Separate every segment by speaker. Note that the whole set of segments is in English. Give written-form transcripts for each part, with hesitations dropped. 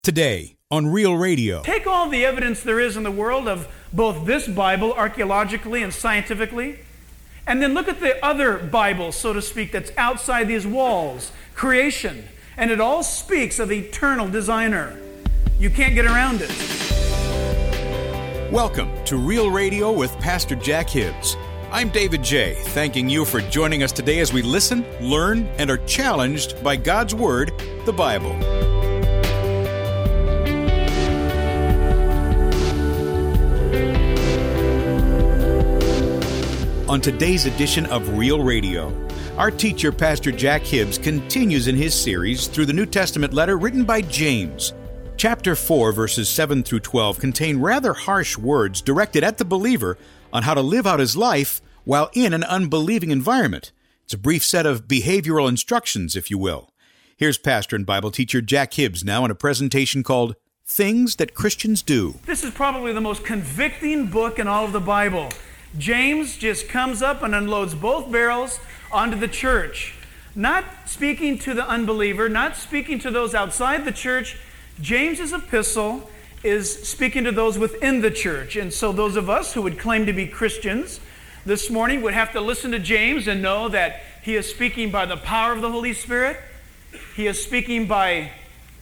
Speaker 1: Today on Real Radio.
Speaker 2: Take all the evidence there is in the world of both this Bible, archaeologically and scientifically, and then look at the other Bible, so to speak, that's outside these walls, creation, and it all speaks of eternal designer. You can't get around it.
Speaker 1: Welcome to Real Radio with Pastor Jack Hibbs. I'm David J., thanking you for joining us today as we listen, learn, and are challenged by God's Word, the Bible. On today's edition of Real Radio, our teacher, Pastor Jack Hibbs, continues in his series through the New Testament letter written by James. Chapter 4, verses 7 through 12 contain rather harsh words directed at the believer on how to live out his life while in an unbelieving environment. It's a brief set of behavioral instructions, if you will. Here's pastor and Bible teacher Jack Hibbs now in a presentation called Things That Christians Do.
Speaker 2: This is probably the most convicting book in all of the Bible. James just comes up and unloads both barrels onto the church. Not speaking to the unbeliever, not speaking to those outside the church. James's epistle is speaking to those within the church. And so those of us who would claim to be Christians this morning would have to listen to James and know that he is speaking by the power of the Holy Spirit. He is speaking by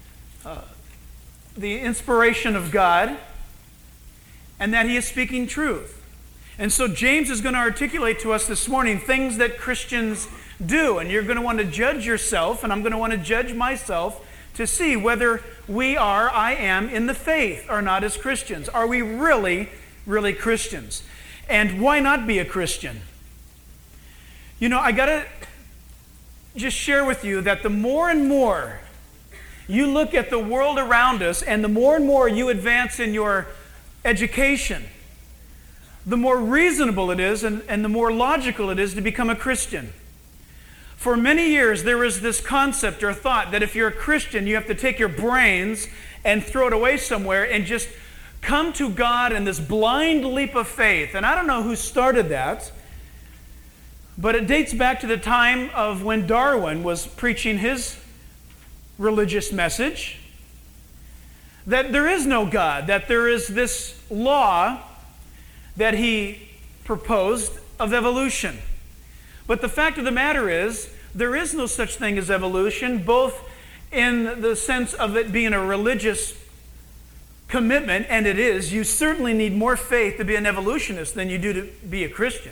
Speaker 2: the inspiration of God, and that he is speaking truth. And so James is going to articulate to us this morning things that Christians do. And you're going to want to judge yourself, and I'm going to want to judge myself to see whether I am in the faith or not as Christians. Are we really, really Christians? And why not be a Christian? You know, I got to just share with you that the more and more you look at the world around us, and the more and more you advance in your education, the more reasonable it is and the more logical it is to become a Christian. For many years, there was this concept or thought that if you're a Christian, you have to take your brains and throw it away somewhere and just come to God in this blind leap of faith. And I don't know who started that, but it dates back to the time of when Darwin was preaching his religious message, that there is no God, that there is this law that he proposed of evolution. But the fact of the matter is, there is no such thing as evolution, both in the sense of it being a religious commitment, and it is. You certainly need more faith to be an evolutionist than you do to be a Christian.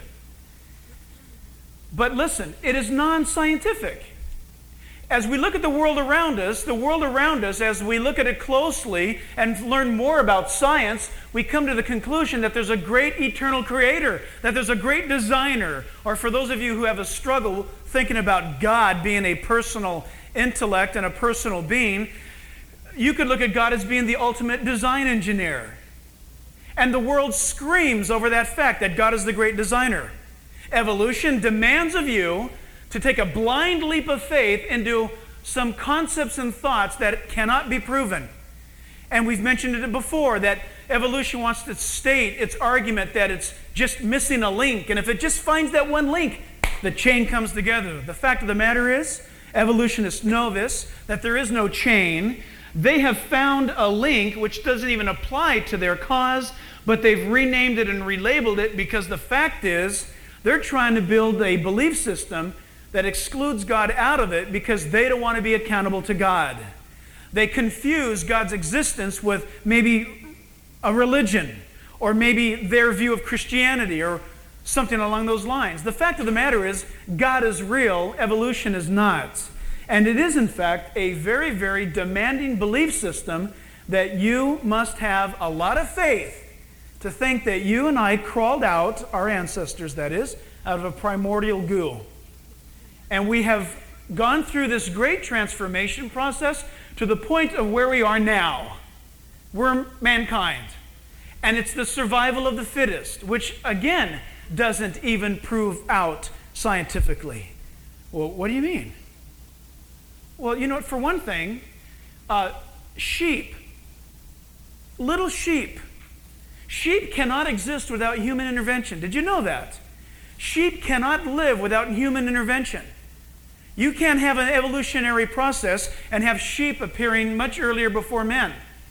Speaker 2: But listen, it is non-scientific. As we look at the world around us, as we look at it closely and learn more about science, we come to the conclusion that there's a great eternal creator, that there's a great designer. Or for those of you who have a struggle thinking about God being a personal intellect and a personal being, you could look at God as being the ultimate design engineer. And the world screams over that fact that God is the great designer. Evolution demands of you to take a blind leap of faith into some concepts and thoughts that cannot be proven. And we've mentioned it before, that evolution wants to state its argument that it's just missing a link. And if it just finds that one link, the chain comes together. The fact of the matter is, evolutionists know this, that there is no chain. They have found a link which doesn't even apply to their cause, but they've renamed it and relabeled it because the fact is, they're trying to build a belief system that excludes God out of it because they don't want to be accountable to God. They confuse God's existence with maybe a religion or maybe their view of Christianity or something along those lines. The fact of the matter is, God is real, evolution is not. And it is, in fact, a very, very demanding belief system that you must have a lot of faith to think that you and I crawled out, our ancestors that is, out of a primordial goo. And we have gone through this great transformation process to the point of where we are now. We're mankind. And it's the survival of the fittest, which, again, doesn't even prove out scientifically. Well, what do you mean? Well, you know what, for one thing, sheep, little sheep cannot exist without human intervention. Did you know that? Sheep cannot live without human intervention. You can't have an evolutionary process and have sheep appearing much earlier before men.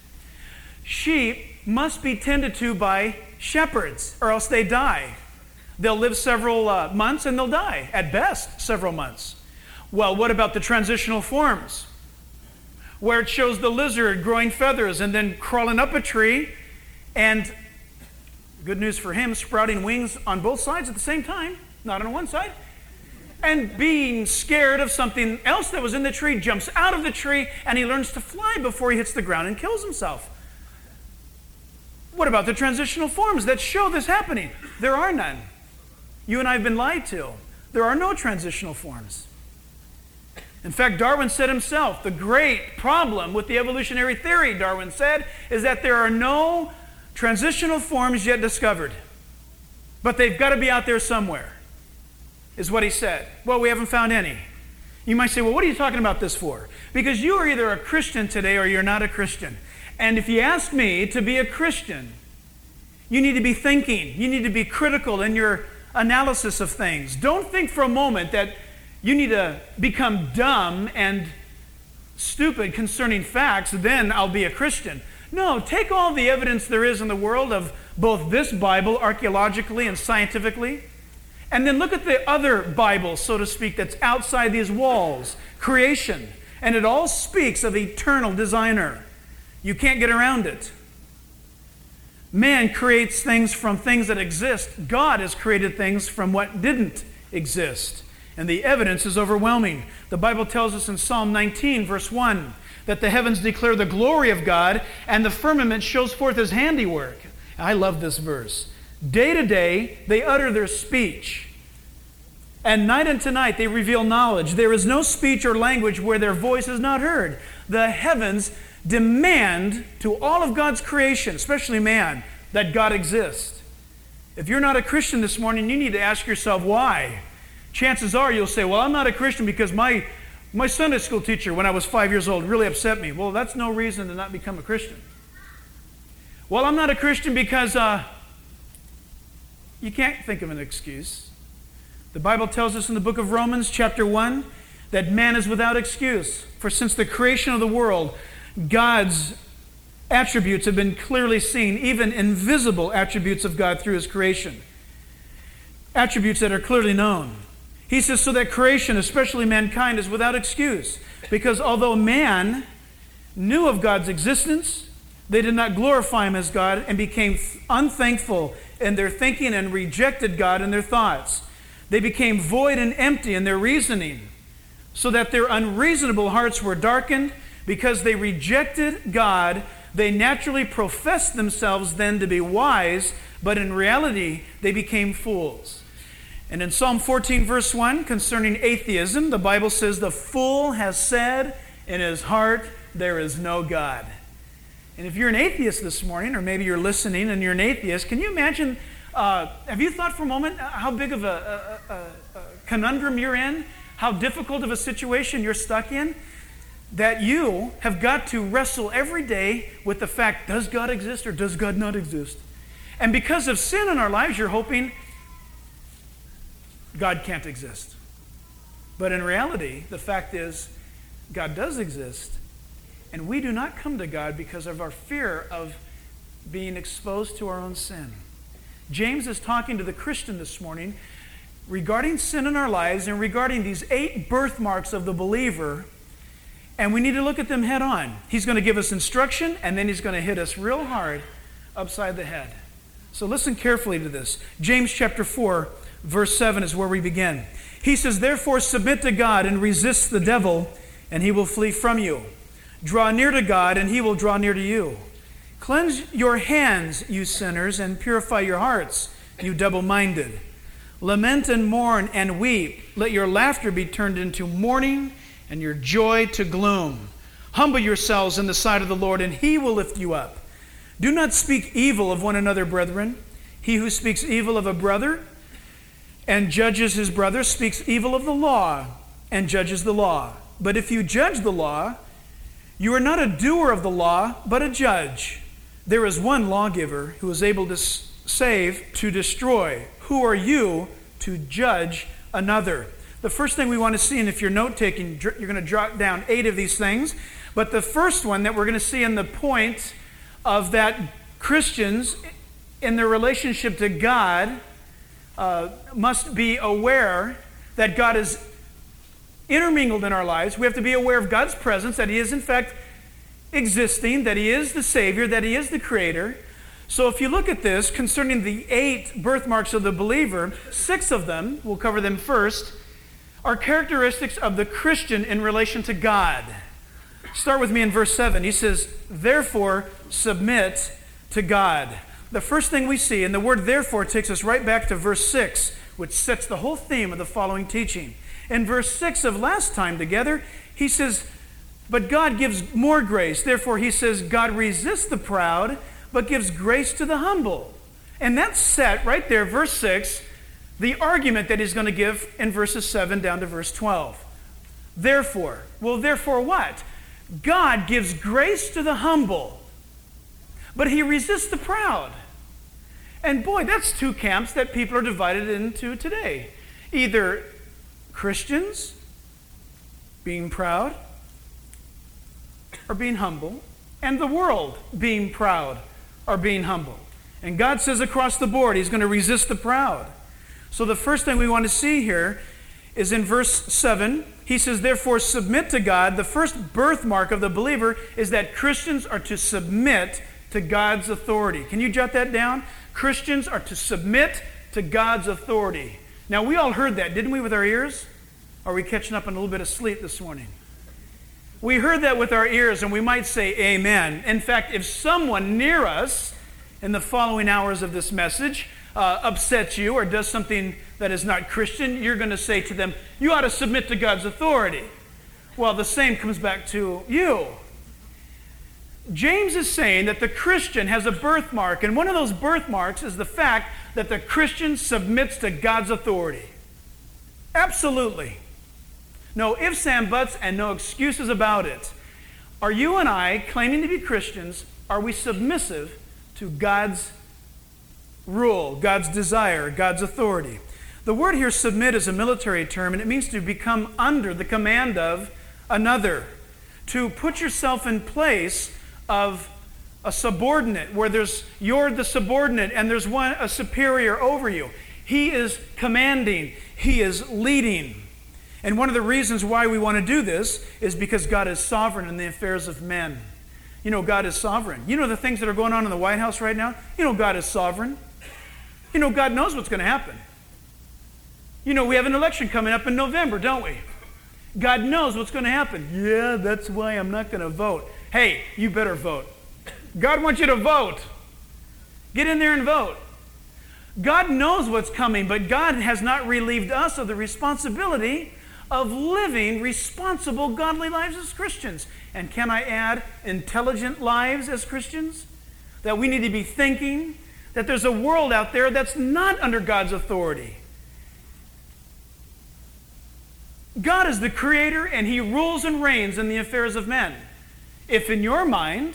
Speaker 2: Sheep must be tended to by shepherds, or else they die. They'll live several months and they'll die, at best several months. Well, what about the transitional forms? Where it shows the lizard growing feathers and then crawling up a tree, and good news for him, sprouting wings on both sides at the same time, not on one side, and being scared of something else that was in the tree, jumps out of the tree, and he learns to fly before he hits the ground and kills himself. What about the transitional forms that show this happening? There are none. You and I have been lied to. There are no transitional forms. In fact, Darwin said himself, the great problem with the evolutionary theory, Darwin said, is that there are no transitional forms yet discovered. But they've got to be out there somewhere, is what he said. Well, we haven't found any. You might say, well, what are you talking about this for? Because you are either a Christian today or you're not a Christian. And if you ask me to be a Christian, you need to be thinking. You need to be critical in your analysis of things. Don't think for a moment that you need to become dumb and stupid concerning facts, then I'll be a Christian. No, take all the evidence there is in the world of both this Bible, archaeologically and scientifically, and then look at the other Bible, so to speak, that's outside these walls, creation. And it all speaks of eternal designer. You can't get around it. Man creates things from things that exist. God has created things from what didn't exist. And the evidence is overwhelming. The Bible tells us in Psalm 19, verse 1, that the heavens declare the glory of God, and the firmament shows forth his handiwork. I love this verse. Day to day, they utter their speech. And night unto night, they reveal knowledge. There is no speech or language where their voice is not heard. The heavens demand to all of God's creation, especially man, that God exists. If you're not a Christian this morning, you need to ask yourself why. Chances are you'll say, well, I'm not a Christian because my Sunday school teacher when I was 5 years old really upset me. Well, that's no reason to not become a Christian. Well, I'm not a Christian because you can't think of an excuse. The Bible tells us in the book of Romans, chapter 1, that man is without excuse. For since the creation of the world, God's attributes have been clearly seen, even invisible attributes of God through his creation. Attributes that are clearly known. He says, so that creation, especially mankind, is without excuse. Because although man knew of God's existence, they did not glorify him as God and became unthankful in their thinking and rejected God in their thoughts. They became void and empty in their reasoning, so that their unreasonable hearts were darkened. Because they rejected God, they naturally professed themselves then to be wise, but in reality, they became fools. And in Psalm 14, verse 1, concerning atheism, the Bible says, the fool has said in his heart, there is no God. And if you're an atheist this morning, or maybe you're listening and you're an atheist, can you imagine, have you thought for a moment how big of a conundrum you're in? How difficult of a situation you're stuck in? That you have got to wrestle every day with the fact, does God exist or does God not exist? And because of sin in our lives, you're hoping God can't exist. But in reality, the fact is, God does exist. And we do not come to God because of our fear of being exposed to our own sin. James is talking to the Christian this morning regarding sin in our lives and regarding these 8 birthmarks of the believer. And we need to look at them head on. He's going to give us instruction, and then he's going to hit us real hard upside the head. So listen carefully to this. James chapter 4, verse 7 is where we begin. He says, therefore submit to God and resist the devil, and he will flee from you. Draw near to God, and he will draw near to you. Cleanse your hands, you sinners, and purify your hearts, you double-minded. Lament and mourn and weep. Let your laughter be turned into mourning, and your joy to gloom. Humble yourselves in the sight of the Lord, and he will lift you up. Do not speak evil of one another, brethren. He who speaks evil of a brother and judges his brother speaks evil of the law and judges the law. But if you judge the law, you are not a doer of the law, but a judge. There is one lawgiver who is able to save, to destroy. Who are you to judge another? The first thing we want to see, and if you're note-taking, you're going to jot down 8 of these things. But the first one that we're going to see in the point of that Christians in their relationship to God must be aware that God is intermingled in our lives. We have to be aware of God's presence, that He is in fact existing, that He is the Savior, that He is the Creator. So if you look at this, concerning the 8 birthmarks of the believer, 6 of them, we'll cover them first, are characteristics of the Christian in relation to God. Start with me in verse 7. He says, therefore, submit to God. The first thing we see, and the word therefore takes us right back to verse 6, which sets the whole theme of the following teaching. In verse 6 of last time together, he says, but God gives more grace. Therefore, he says, God resists the proud, but gives grace to the humble. And that's set right there, verse 6, the argument that he's going to give in verses 7 down to verse 12. Therefore, well, therefore what? God gives grace to the humble, but He resists the proud. And boy, that's 2 camps that people are divided into today. Either Christians being proud or being humble, and the world being proud or being humble. And God says across the board, He's going to resist the proud. So the first thing we want to see here is in verse 7. He says, therefore, submit to God. The first birthmark of the believer is that Christians are to submit to God's authority. Can you jot that down? Christians are to submit to God's authority. Now, we all heard that, didn't we, with our ears? Or are we catching up on a little bit of sleep this morning? We heard that with our ears, and we might say amen. In fact, if someone near us in the following hours of this message upsets you or does something that is not Christian, you're going to say to them, you ought to submit to God's authority. Well, the same comes back to you. James is saying that the Christian has a birthmark, and one of those birthmarks is the fact that the Christian submits to God's authority. Absolutely. No ifs and buts and no excuses about it. Are you and I, claiming to be Christians, are we submissive to God's rule, God's desire, God's authority? The word here, submit, is a military term, and it means to become under the command of another. To put yourself in place of a subordinate, where you're the subordinate and there's a superior over you. He is commanding. He is leading. And one of the reasons why we want to do this is because God is sovereign in the affairs of men. You know, God is sovereign. You know the things that are going on in the White House right now? You know God is sovereign. You know God knows what's going to happen. You know we have an election coming up in November, don't we? God knows what's going to happen. Yeah, that's why I'm not going to vote. Hey, you better vote. God wants you to vote. Get in there and vote. God knows what's coming, but God has not relieved us of the responsibility of living responsible, godly lives as Christians. And can I add, intelligent lives as Christians? That we need to be thinking that there's a world out there that's not under God's authority. God is the creator, and He rules and reigns in the affairs of men. If in your mind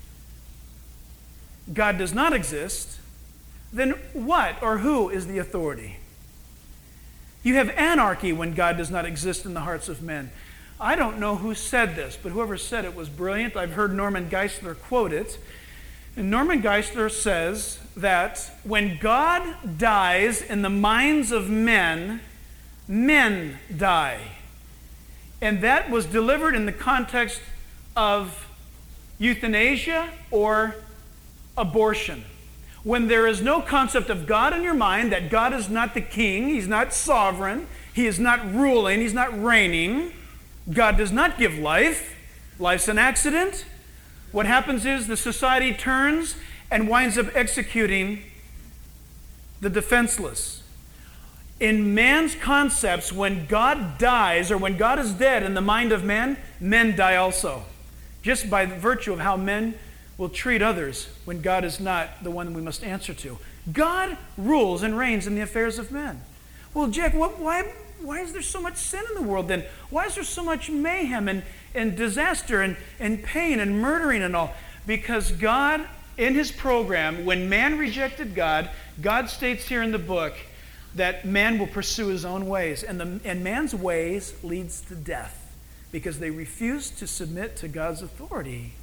Speaker 2: God does not exist, then what or who is the authority? You have anarchy when God does not exist in the hearts of men. I don't know who said this, but whoever said it was brilliant. I've heard Norman Geisler quote it. And Norman Geisler says that when God dies in the minds of men, men die. And that was delivered in the context of euthanasia or abortion. When there is no concept of God in your mind, that God is not the king, He's not sovereign, He is not ruling, He's not reigning, God does not give life, life's an accident, what happens is the society turns and winds up executing the defenseless. In man's concepts, when God dies or when God is dead in the mind of men, men die also. Just by virtue of how men will treat others when God is not the one we must answer to. God rules and reigns in the affairs of men. Well, Jack, why is there so much sin in the world then? Why is there so much mayhem and disaster and pain and murdering and all? Because God, in His program, when man rejected God, God states here in the book that man will pursue his own ways, and man's ways leads to death because they refuse to submit to God's authority.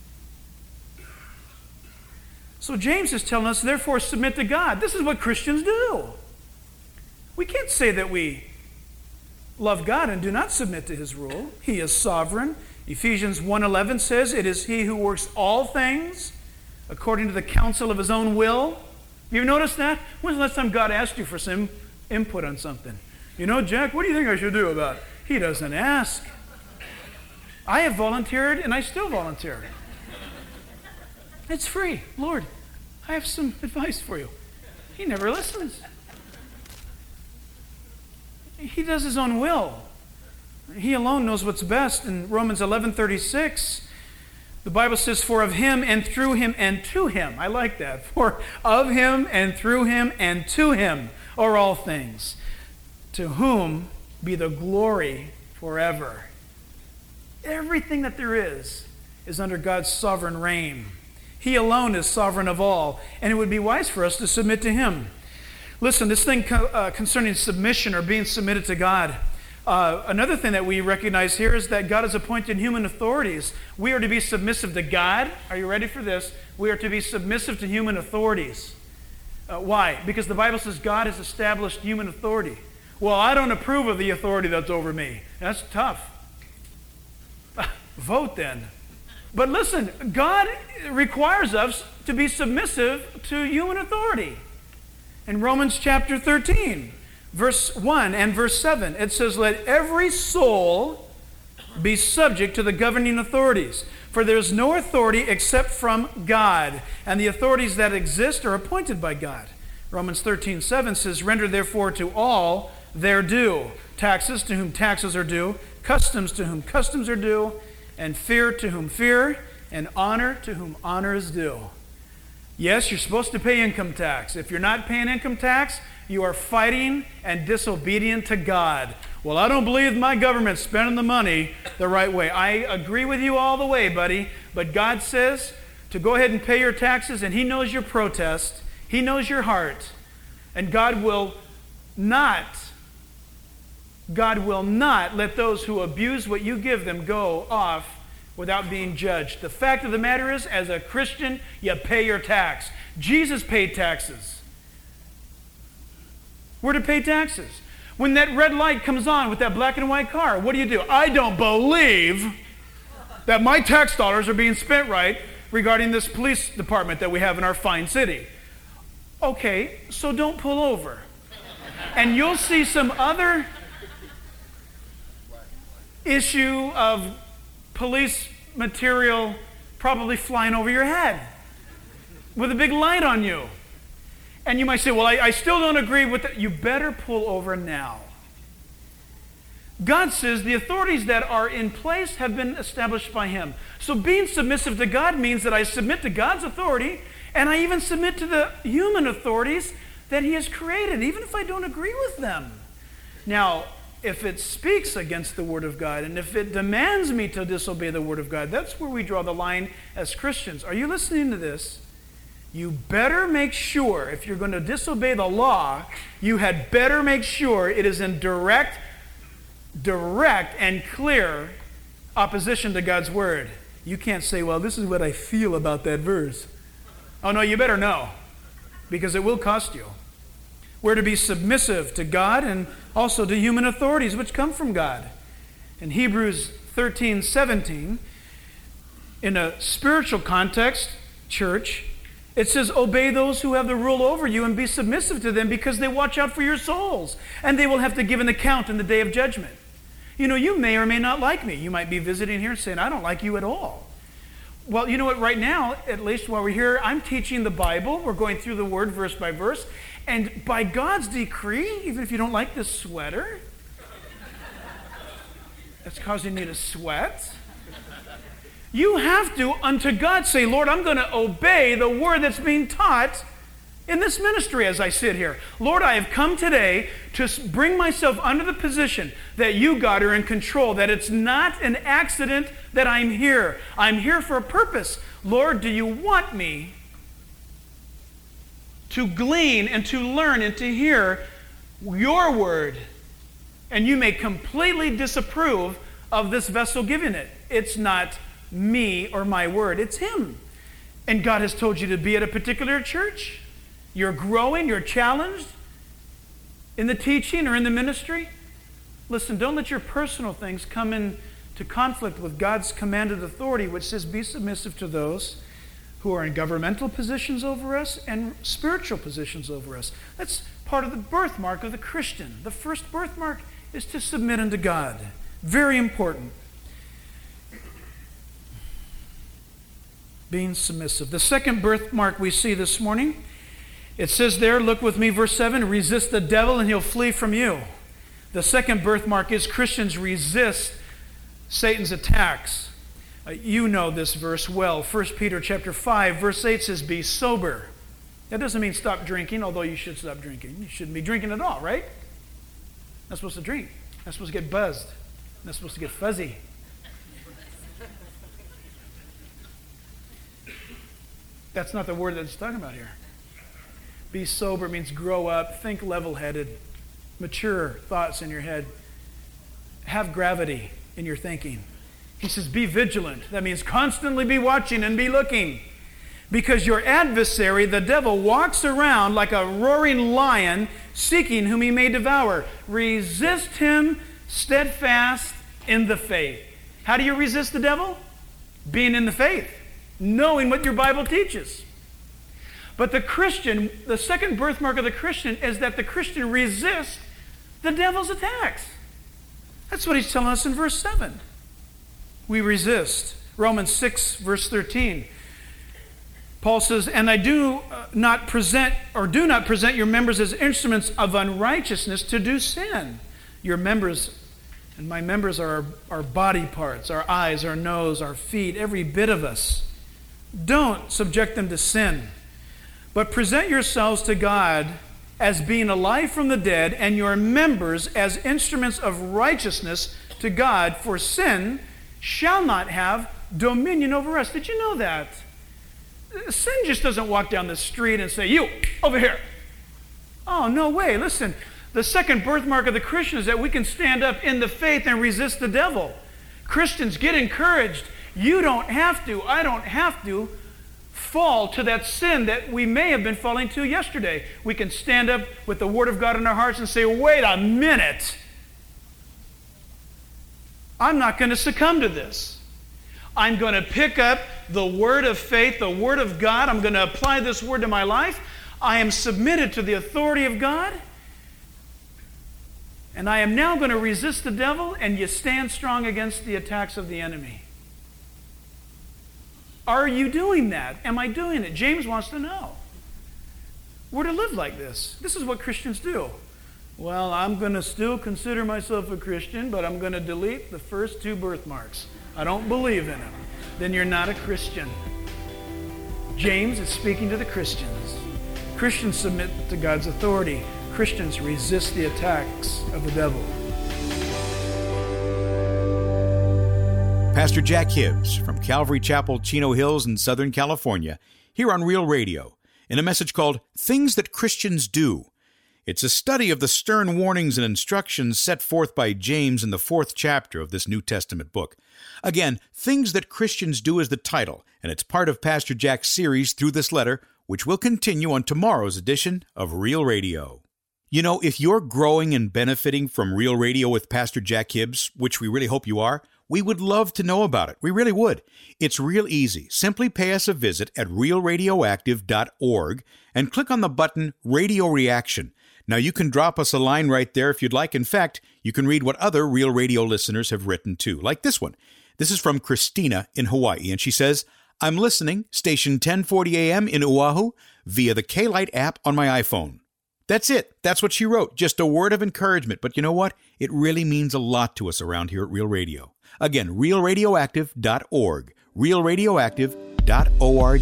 Speaker 2: So James is telling us, therefore, submit to God. This is what Christians do. We can't say that we love God and do not submit to his rule. He is sovereign. Ephesians 1:11 says, it is he who works all things according to the counsel of his own will. You've noticed that? When's the last time God asked you for some input on something? You know, Jack, what do you think I should do about it? He doesn't ask. I have volunteered and I still volunteer. It's free. Lord, I have some advice for you. He never listens. He does his own will. He alone knows what's best. In Romans 11:36, the Bible says, for of him and through him and to him. I like that. For of him and through him and to him are all things, to whom be the glory forever. Everything that there is under God's sovereign reign. He alone is sovereign of all, and it would be wise for us to submit to him. Listen, this thing concerning submission or being submitted to God, another thing that we recognize here is that God has appointed human authorities. We are to be submissive to God. Are you ready for this? We are to be submissive to human authorities. Why? Because the Bible says God has established human authority. Well, I don't approve of the authority that's over me. That's tough. Vote then. But listen, God requires us to be submissive to human authority. In Romans chapter 13, verse 1 and verse 7, it says, let every soul be subject to the governing authorities, for there is no authority except from God, and the authorities that exist are appointed by God. Romans 13:7 says, render therefore to all their due, taxes to whom taxes are due, customs to whom customs are due, and fear to whom fear, and honor to whom honor is due. Yes, you're supposed to pay income tax. If you're not paying income tax, you are fighting and disobedient to God. Well, I don't believe my government's spending the money the right way. I agree with you all the way, buddy. But God says to go ahead and pay your taxes, and he knows your protest. He knows your heart. And God will not let those who abuse what you give them go off without being judged. The fact of the matter is, as a Christian, you pay your tax. Jesus paid taxes. We're to pay taxes. When that red light comes on with that black and white car, what do? I don't believe that my tax dollars are being spent right regarding this police department that we have in our fine city. Okay, so don't pull over. And you'll see some other issue of police material probably flying over your head with a big light on you. And you might say, well, I still don't agree with that. You better pull over now. God says the authorities that are in place have been established by him. So being submissive to God means that I submit to God's authority, and I even submit to the human authorities that he has created, even if I don't agree with them. Now, if it speaks against the Word of God, and if it demands me to disobey the Word of God, that's where we draw the line as Christians. Are you listening to this? You better make sure, if you're going to disobey the law, you had better make sure it is in direct and clear opposition to God's Word. You can't say, well, this is what I feel about that verse. Oh, no, you better know, because it will cost you. We're to be submissive to God and also to human authorities which come from God. In Hebrews 13:17, in a spiritual context, church, it says, obey those who have the rule over you and be submissive to them because they watch out for your souls, and they will have to give an account in the day of judgment. You know, you may or may not like me. You might be visiting here and saying, I don't like you at all. Well, you know what? Right now, at least while we're here, I'm teaching the Bible. We're going through the Word verse by verse. And by God's decree, even if you don't like this sweater, that's causing me to sweat, you have to, unto God, say, Lord, I'm going to obey the word that's being taught in this ministry as I sit here. Lord, I have come today to bring myself under the position that you, God, are in control, that it's not an accident that I'm here. I'm here for a purpose. Lord, do you want me to glean and to learn and to hear your word, and you may completely disapprove of this vessel giving it. It's not me or my word, it's him. And God has told you to be at a particular church. You're growing, you're challenged in the teaching or in the ministry. Listen, don't let your personal things come into conflict with God's commanded authority, which says be submissive to those who are in governmental positions over us and spiritual positions over us. That's part of the birthmark of the Christian. The first birthmark is to submit unto God. Very important. Being submissive. The second birthmark we see this morning, it says there, look with me, verse 7, resist the devil and he'll flee from you. The second birthmark is Christians resist Satan's attacks. You know this verse well. 1 Peter chapter 5, verse 8 says, be sober. That doesn't mean stop drinking, although you should stop drinking. You shouldn't be drinking at all, right? Not supposed to drink. Not supposed to get buzzed. Not supposed to get fuzzy. That's not the word that it's talking about here. Be sober means grow up, think level-headed, mature thoughts in your head. Have gravity in your thinking. He says, be vigilant. That means constantly be watching and be looking. Because your adversary, the devil, walks around like a roaring lion, seeking whom he may devour. Resist him steadfast in the faith. How do you resist the devil? Being in the faith, knowing what your Bible teaches. But the Christian, the second birthmark of the Christian is that the Christian resists the devil's attacks. That's what he's telling us in verse 7. We resist. Romans 6, verse 13. Paul says, and I do not present your members as instruments of unrighteousness to do sin. Your members, and my members are our body parts, our eyes, our nose, our feet, every bit of us. Don't subject them to sin, but present yourselves to God as being alive from the dead, and your members as instruments of righteousness to God, for sin shall not have dominion over us. Did you know that? Sin just doesn't walk down the street and say, you, over here. Oh, no way. Listen, the second birthmark of the Christian is that we can stand up in the faith and resist the devil. Christians, get encouraged. You don't have to, I don't have to fall to that sin that we may have been falling to yesterday. We can stand up with the Word of God in our hearts and say, wait a minute. I'm not going to succumb to this. I'm going to pick up the word of faith, the Word of God. I'm going to apply this word to my life. I am submitted to the authority of God. And I am now going to resist the devil, and you stand strong against the attacks of the enemy. Are you doing that? Am I doing it? James wants to know. We're to live like this. This is what Christians do. Well, I'm going to still consider myself a Christian, but I'm going to delete the first two birthmarks. I don't believe in them. Then you're not a Christian. James is speaking to the Christians. Christians submit to God's authority. Christians resist the attacks of the devil.
Speaker 1: Pastor Jack Hibbs from Calvary Chapel, Chino Hills in Southern California, here on Real Radio, in a message called Things That Christians Do. It's a study of the stern warnings and instructions set forth by James in the 4th chapter of this New Testament book. Again, Things That Christians Do is the title, and it's part of Pastor Jack's series through this letter, which will continue on tomorrow's edition of Real Radio. You know, if you're growing and benefiting from Real Radio with Pastor Jack Hibbs, which we really hope you are, we would love to know about it. We really would. It's real easy. Simply pay us a visit at realradioactive.org and click on the button Radio Reaction. Now, you can drop us a line right there if you'd like. In fact, you can read what other Real Radio listeners have written too, like this one. This is from Christina in Hawaii, and she says, I'm listening, station 1040 AM in Oahu, via the K-Lite app on my iPhone. That's it. That's what she wrote. Just a word of encouragement. But you know what? It really means a lot to us around here at Real Radio. Again, realradioactive.org. realradioactive.org.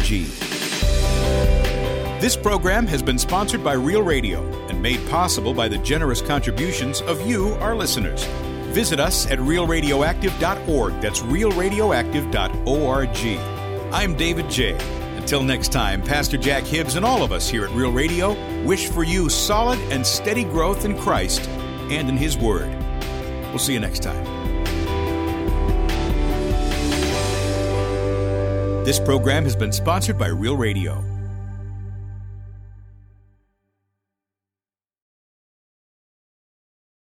Speaker 1: This program has been sponsored by Real Radio and made possible by the generous contributions of you, our listeners. Visit us at realradioactive.org. That's realradioactive.org. I'm David J., and Till next time, Pastor Jack Hibbs and all of us here at Real Radio wish for you solid and steady growth in Christ and in His Word. We'll see you next time. This program has been sponsored by Real Radio.